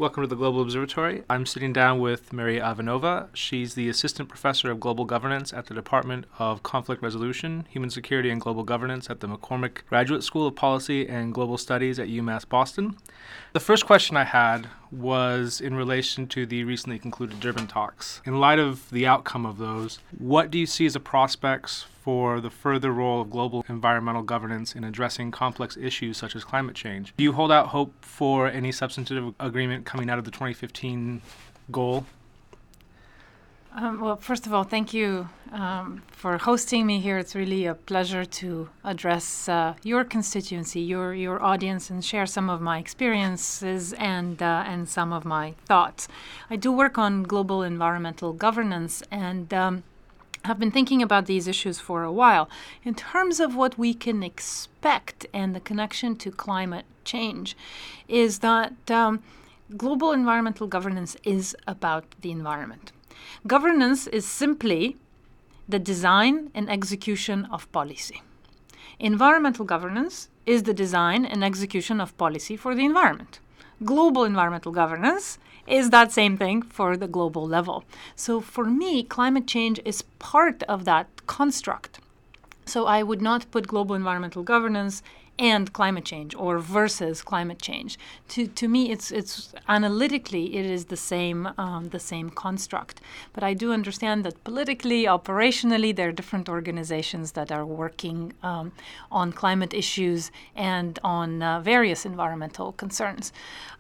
Welcome to the Global Observatory. I'm sitting down with Maria Ivanova. She's the Assistant Professor of Global Governance at the Department of Conflict Resolution, Human Security, and Global Governance at the McCormick Graduate School of Policy and Global Studies at UMass Boston. The first question I had was in relation to the recently concluded Durban talks. In light of the outcome of those, what do you see as the prospects for the further role of global environmental governance in addressing complex issues such as climate change? Do you hold out hope for any substantive agreement coming out of the 2015 goal? Well, first of all, thank you for hosting me here. It's really a pleasure to address your constituency, your audience, and share some of my experiences and some of my thoughts. I do work on global environmental governance, and I've been thinking about these issues for a while. In terms of what we can expect and the connection to climate change, is that global environmental governance is about the environment. Governance is simply the design and execution of policy. Environmental governance is the design and execution of policy for the environment. Global environmental governance is that same thing for the global level. So for me, climate change is part of that construct. So I would not put global environmental governance and climate change or versus climate change. To me, it's analytically it is the same construct. But I do understand that politically, operationally, there are different organizations that are working on climate issues and on various environmental concerns.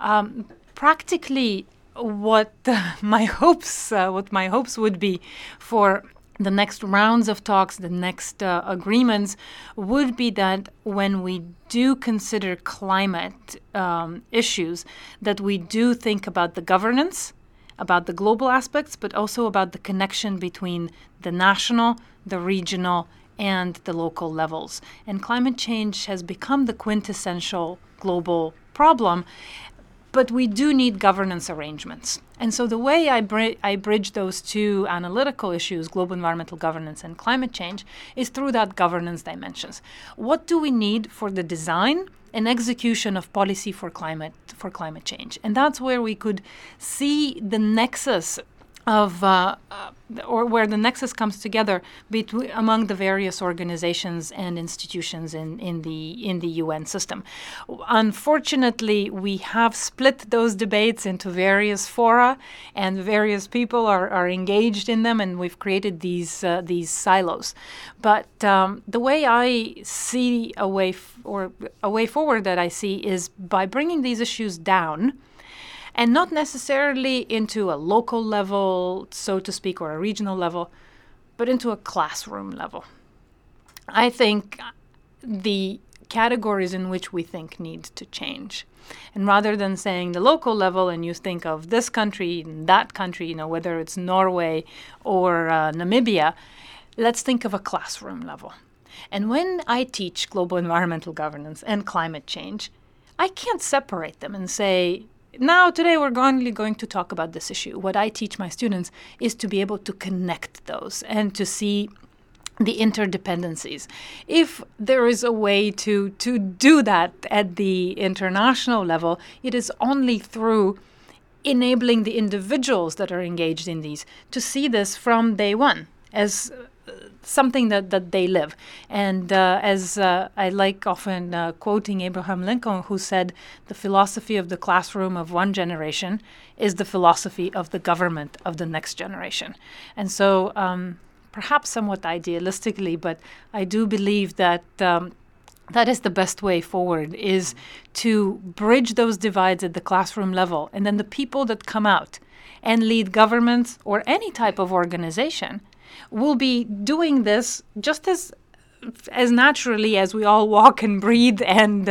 Practically, what my hopes would be for the next rounds of talks, the next agreements, would be that when we do consider climate issues, that we do think about the governance, about the global aspects, but also about the connection between the national, the regional, and the local levels. And climate change has become the quintessential global problem, but we do need governance arrangements. And so the way I bridge those two analytical issues, global environmental governance and climate change, is through that governance dimensions. What do we need for the design and execution of policy for climate change? And that's where we could see the nexus of or where the nexus comes together among the various organizations and institutions in the UN system. Unfortunately, we have split those debates into various fora, and various people are engaged in them, and we've created these silos. But the way I see a way forward that I see is by bringing these issues down. And not necessarily into a local level, so to speak, or a regional level, but into a classroom level. I think the categories in which we think need to change. And rather than saying the local level and you think of this country and that country, whether it's Norway or Namibia, let's think of a classroom level. And when I teach global environmental governance and climate change, I can't separate them and say, now, today we're only going to talk about this issue. What I teach my students is to be able to connect those and to see the interdependencies. If there is a way to do that at the international level, it is only through enabling the individuals that are engaged in these to see this from day one as something that they live. And as I like often quoting Abraham Lincoln, who said, the philosophy of the classroom of one generation is the philosophy of the government of the next generation. And so perhaps somewhat idealistically, but I do believe that that is the best way forward, is to bridge those divides at the classroom level. And then the people that come out and lead governments or any type of organization will be doing this just as naturally as we all walk and breathe and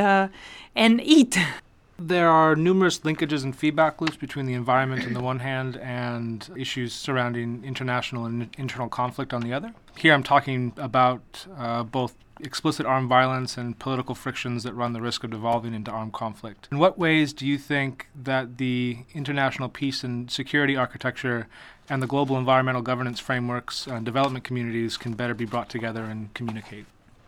eat. There are numerous linkages and feedback loops between the environment on the one hand and issues surrounding international and internal conflict on the other. Here I'm talking about both explicit armed violence and political frictions that run the risk of devolving into armed conflict. In what ways do you think that the international peace and security architecture and the global environmental governance frameworks and development communities can better be brought together and communicate?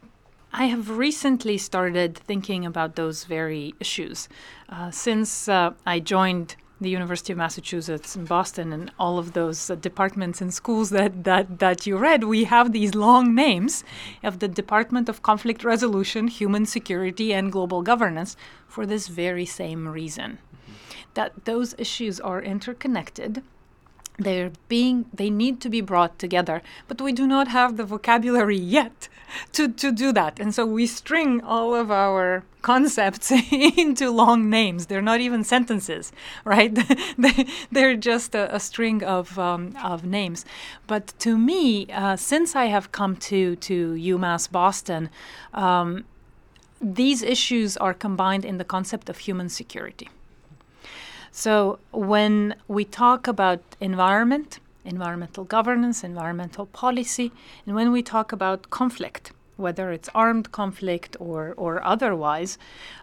I have recently started thinking about those very issues. Since I joined the University of Massachusetts in Boston and all of those departments and schools that you read, we have these long names of the Department of Conflict Resolution, Human Security, and Global Governance for this very same reason, that those issues are interconnected. They need to be brought together, but we do not have the vocabulary yet to do that. And so we string all of our concepts into long names. They're not even sentences, right? They're just a string of names. But to me, since I have come to UMass Boston, these issues are combined in the concept of human security. So when we talk about environment, environmental governance, environmental policy, and when we talk about conflict, whether it's armed conflict or otherwise,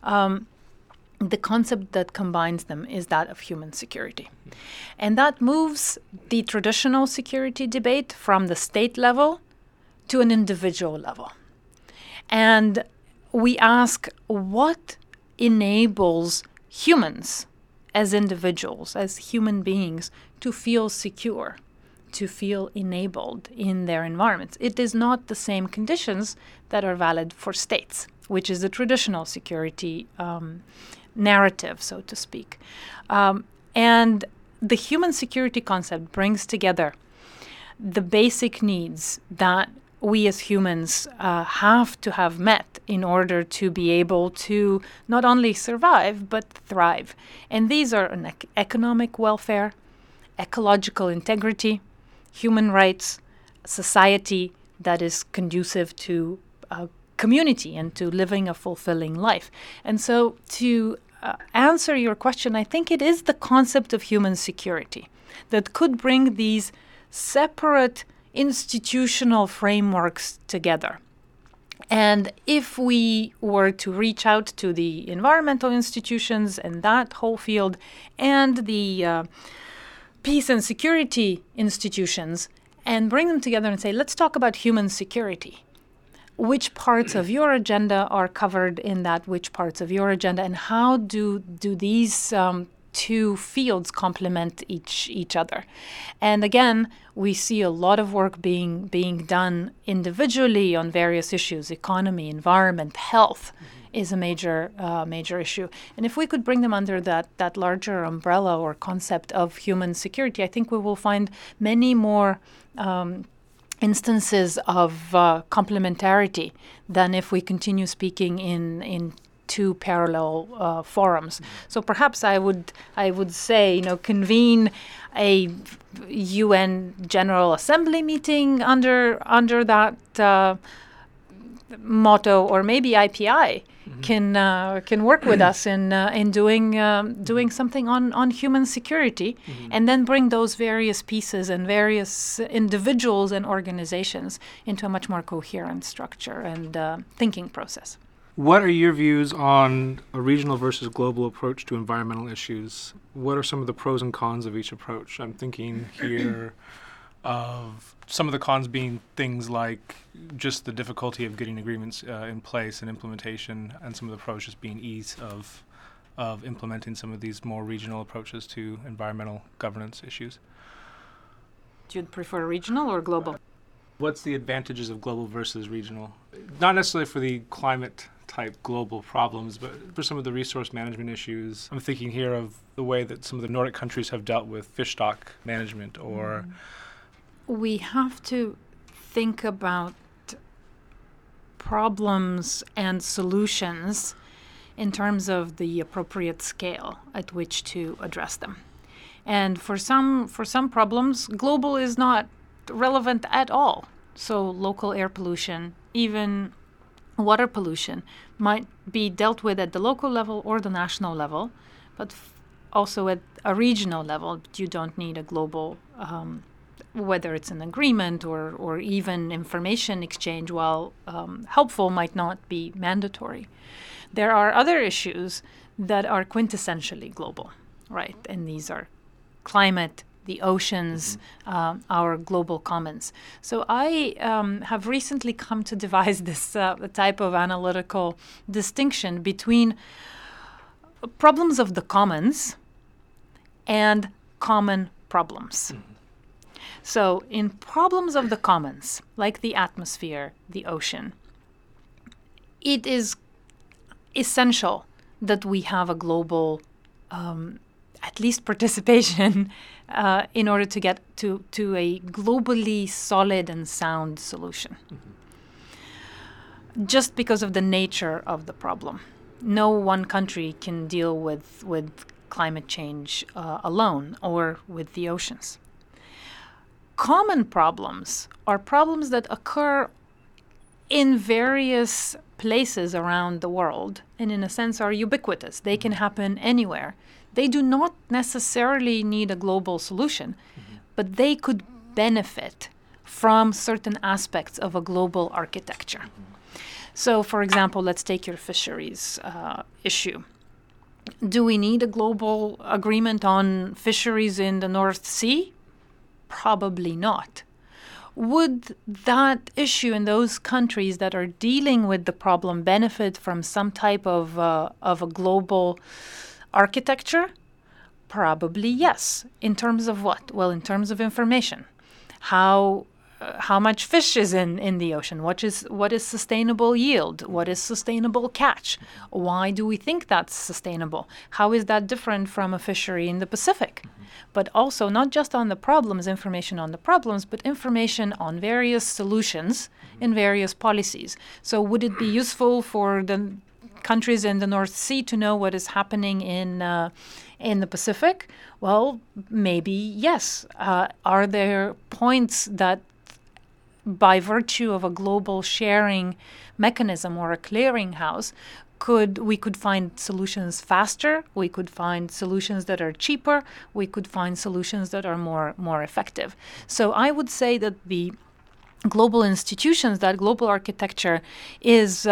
the concept that combines them is that of human security. And that moves the traditional security debate from the state level to an individual level. And we ask, what enables humans as individuals, as human beings, to feel secure, to feel enabled in their environments? It is not the same conditions that are valid for states, which is the traditional security narrative, so to speak. And the human security concept brings together the basic needs that we as humans have to have met in order to be able to not only survive, but thrive. And these are economic welfare, ecological integrity, human rights, society that is conducive to community and to living a fulfilling life. And so to answer your question, I think it is the concept of human security that could bring these separate institutional frameworks together. And if we were to reach out to the environmental institutions and that whole field and the peace and security institutions and bring them together and say, let's talk about human security. Which parts of your agenda are covered in that, which parts of your agenda, and how do these two fields complement each other? And again, we see a lot of work being done individually on various issues. Economy, environment, health is a major issue. And if we could bring them under that larger umbrella or concept of human security, I think we will find many more instances of complementarity than if we continue speaking in two parallel forums. So perhaps I would say, convene a UN General Assembly meeting under that motto, or maybe IPI can work with us in doing something on human security, and then bring those various pieces and various individuals and organizations into a much more coherent structure and thinking process. What are your views on a regional versus global approach to environmental issues? What are some of the pros and cons of each approach? I'm thinking here of some of the cons being things like just the difficulty of getting agreements in place and implementation, and some of the pros just being ease of implementing some of these more regional approaches to environmental governance issues. Do you prefer regional or global? What's the advantages of global versus regional? Not necessarily for the climate type global problems, but for some of the resource management issues. I'm thinking here of the way that some of the Nordic countries have dealt with fish stock management, or... We have to think about problems and solutions in terms of the appropriate scale at which to address them. And for some problems, global is not relevant at all. So local air pollution, even water pollution, might be dealt with at the local level or the national level, but also at a regional level. You don't need a global, whether it's an agreement or even information exchange, while helpful, might not be mandatory. There are other issues that are quintessentially global, right? And these are climate, the oceans, our global commons. So I have recently come to devise this type of analytical distinction between problems of the commons and common problems. So in problems of the commons, like the atmosphere, the ocean, it is essential that we have a global, at least participation, in order to get to a globally solid and sound solution. Just because of the nature of the problem. No one country can deal with climate change alone or with the oceans. Common problems are problems that occur in various places around the world and in a sense are ubiquitous. They can happen anywhere. They do not necessarily need a global solution, but they could benefit from certain aspects of a global architecture. So, for example, let's take your fisheries issue. Do we need a global agreement on fisheries in the North Sea? Probably not. Would that issue in those countries that are dealing with the problem benefit from some type of a global architecture? Probably yes. In terms of what? Well, in terms of information. How much fish is in the ocean? What is sustainable yield? What is sustainable catch? Why do we think that's sustainable? How is that different from a fishery in the Pacific? But also not just on the problems, information on the problems, but information on various solutions in various policies. So would it be useful for the countries in the North Sea to know what is happening in the Pacific? Well, maybe yes. Are there points that by virtue of a global sharing mechanism or a clearinghouse, we could find solutions faster, we could find solutions that are cheaper, we could find solutions that are more effective. So I would say that the global institutions, that global architecture is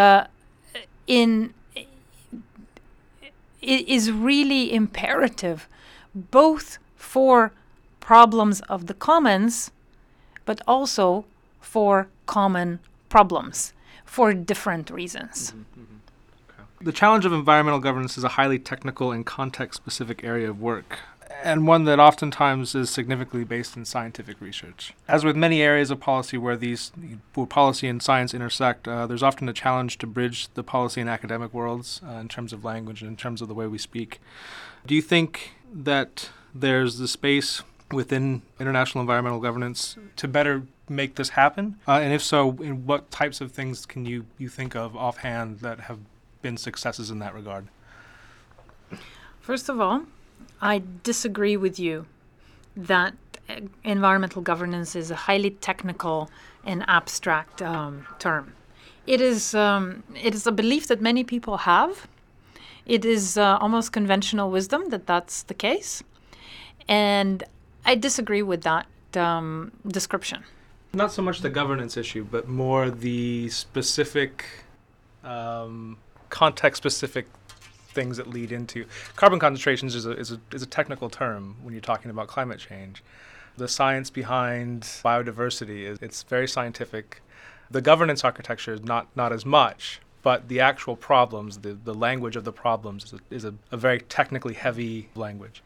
really imperative, both for problems of the commons, but also for common problems for different reasons. The challenge of environmental governance is a highly technical and context-specific area of work, and one that oftentimes is significantly based in scientific research. As with many areas of policy where policy and science intersect, there's often a challenge to bridge the policy and academic worlds in terms of language and in terms of the way we speak. Do you think that there's the space within international environmental governance to better make this happen? And if so, in what types of things can you think of offhand that have been successes in that regard? First of all, I disagree with you that environmental governance is a highly technical and abstract term. It is a belief that many people have. It is almost conventional wisdom that that's the case. And I disagree with that description. Not so much the governance issue, but more the specific, context-specific things that lead into carbon concentrations is a technical term when you're talking about climate change. The science behind biodiversity it's very scientific. The governance architecture is not as much, but the actual problems, the language of the problems is a very technically heavy language.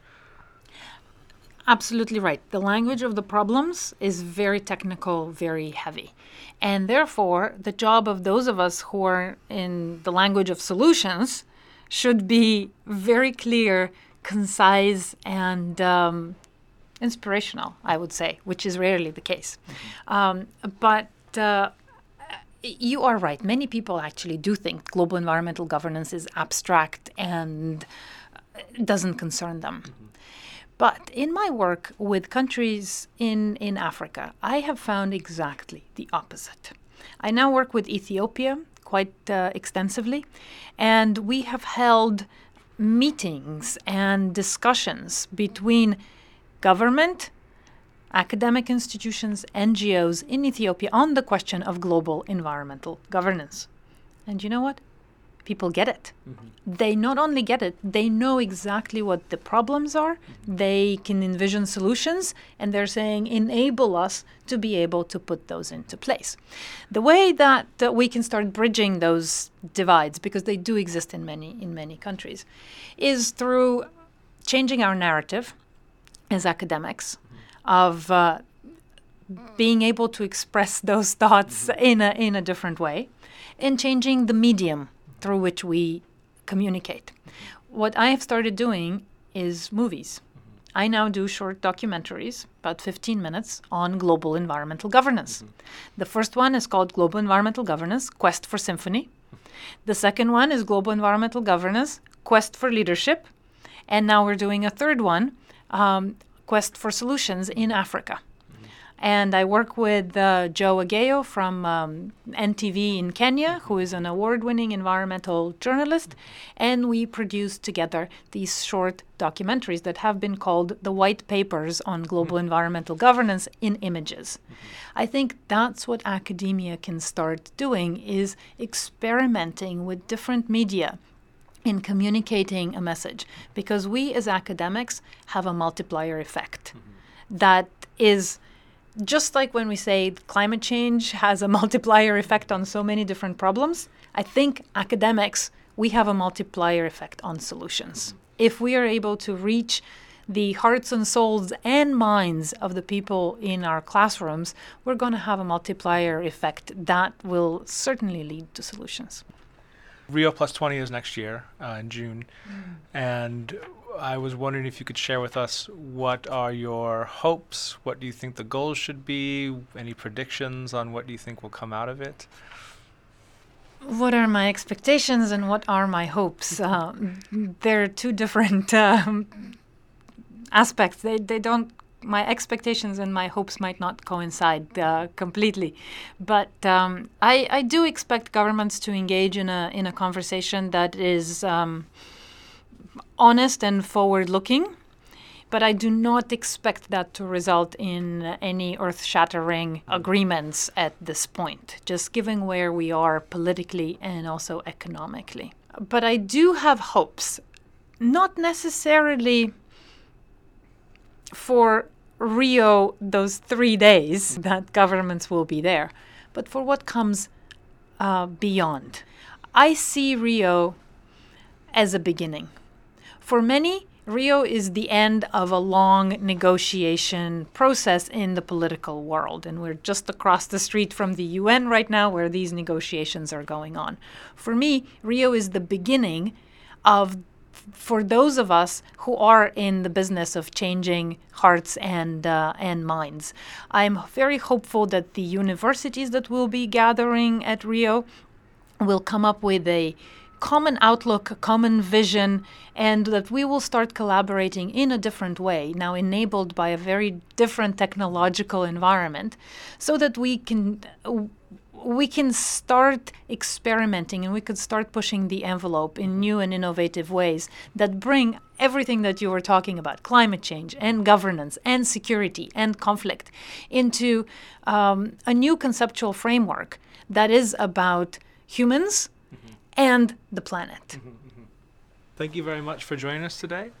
Absolutely right. The language of the problems is very technical, very heavy. And therefore, the job of those of us who are in the language of solutions should be very clear, concise, and inspirational, I would say, which is rarely the case. But you are right. Many people actually do think global environmental governance is abstract and doesn't concern them. But in my work with countries in Africa, I have found exactly the opposite. I now work with Ethiopia quite extensively, and we have held meetings and discussions between government, academic institutions, NGOs in Ethiopia on the question of global environmental governance. And you know what? People get it. They not only get it, they know exactly what the problems are. They can envision solutions, and they're saying, enable us to be able to put those into place. The way that we can start bridging those divides, because they do exist in many countries, is through changing our narrative, as academics of being able to express those thoughts in a different way, and changing the medium through which we communicate. What I have started doing is movies. I now do short documentaries, about 15 minutes, on global environmental governance. The first one is called Global Environmental Governance, Quest for Symphony. The second one is Global Environmental Governance, Quest for Leadership. And now we're doing a third one, Quest for Solutions in Africa. And I work with Joe Ageyo from NTV in Kenya, who is an award-winning environmental journalist. And we produce together these short documentaries that have been called the White Papers on Global Environmental Governance in Images. I think that's what academia can start doing, is experimenting with different media in communicating a message. Because we as academics have a multiplier effect that is... Just like when we say climate change has a multiplier effect on so many different problems, I think academics, we have a multiplier effect on solutions. If we are able to reach the hearts and souls and minds of the people in our classrooms, we're going to have a multiplier effect that will certainly lead to solutions. Rio Plus 20 is next year in June, and I was wondering if you could share with us what are your hopes, what do you think the goals should be, any predictions on what do you think will come out of it? What are my expectations and what are my hopes? They're two different aspects. They don't. My expectations and my hopes might not coincide completely, but I do expect governments to engage in a conversation that is honest and forward-looking, but I do not expect that to result in any earth-shattering agreements at this point, just given where we are politically and also economically. But I do have hopes, not necessarily for Rio, those 3 days that governments will be there, but for what comes beyond. I see Rio as a beginning. For many, Rio is the end of a long negotiation process in the political world, and we're just across the street from the UN right now where these negotiations are going on. For me, Rio is the beginning of, for those of us who are in the business of changing hearts and minds. I'm very hopeful that the universities that will be gathering at Rio will come up with a common outlook, a common vision, and that we will start collaborating in a different way, now enabled by a very different technological environment, so that we can start experimenting and we could start pushing the envelope in new and innovative ways that bring everything that you were talking about, climate change and governance and security and conflict, into a new conceptual framework that is about humans and the planet. Thank you very much for joining us today.